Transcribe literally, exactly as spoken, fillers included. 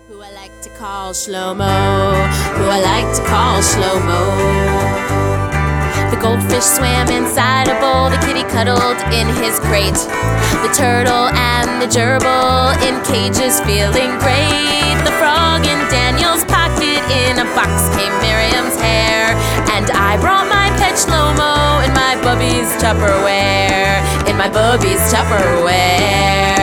Who I like to call Shlomo, who I like to call Shlomo. The goldfish swam inside a bowl, the kitty cuddled in his crate. The turtle and the gerbil in cages feeling great. The frog in Daniel's pocket, in a box came Miriam's hair. And I brought my pet Shlomo in my bubby's Tupperware, in my bubby's Tupperware.